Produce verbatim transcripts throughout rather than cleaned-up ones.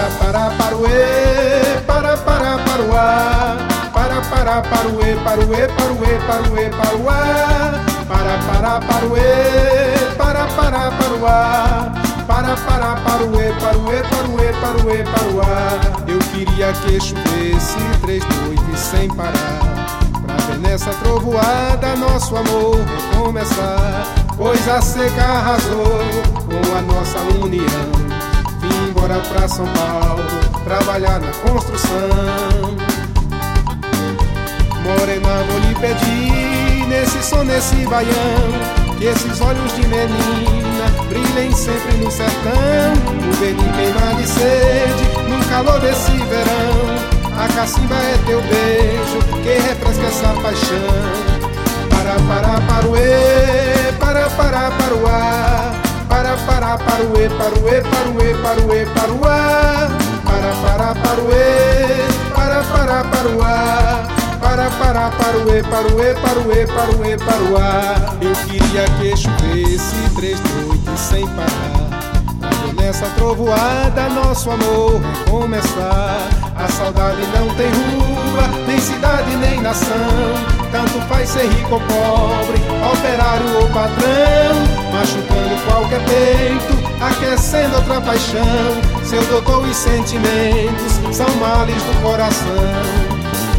Para, para, para o e, para, para, para o a. Para, para, para o e, para o e, para o e, para o e, para o a. Para, para, para o e, para, para, para o a. Para, para, para o e, para o e, para o e, para o e, para o a. Eu queria que chovesse três noites sem parar, pra ver nessa trovoada nosso amor recomeçar. Pois a seca arrasou com a nossa união. Vim embora pra São Paulo trabalhar na construção. Morena, vou lhe pedir nesse som, nesse baião, que esses olhos de menina brilhem sempre no sertão. O verde queima de sede no calor desse verão. A cacimba é teu beijo que refresca essa paixão. Para, para, para o e, para, para, para o a. Para, para, para o e, para o e, para o e, para o e, para o a. Para, para, para o e, para, para, para o a. Para, para, para o e, para o e, para o e, para o e, para o a. Eu queria que chovesse três noites sem parar, pra ver nessa trovoada nosso amor recomeçar. A saudade não tem rua, nem cidade, nem nação. Tanto faz ser rico ou pobre, operário ou patrão. Machucando qualquer peito, aquecendo outra paixão. Seu doutor, os sentimentos são males do coração.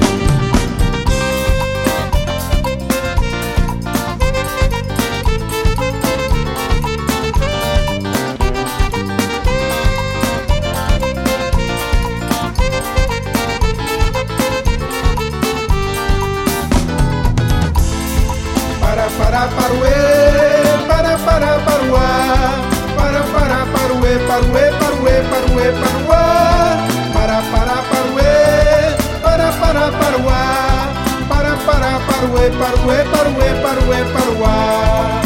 Para, para o e, para, para, para o a. Para, para, para o e, para o e, para o e, para o e, para o a. Para, para, para o e, para, para, para o a. Para, para, para o e, para o e, para o e, para o e, para o a.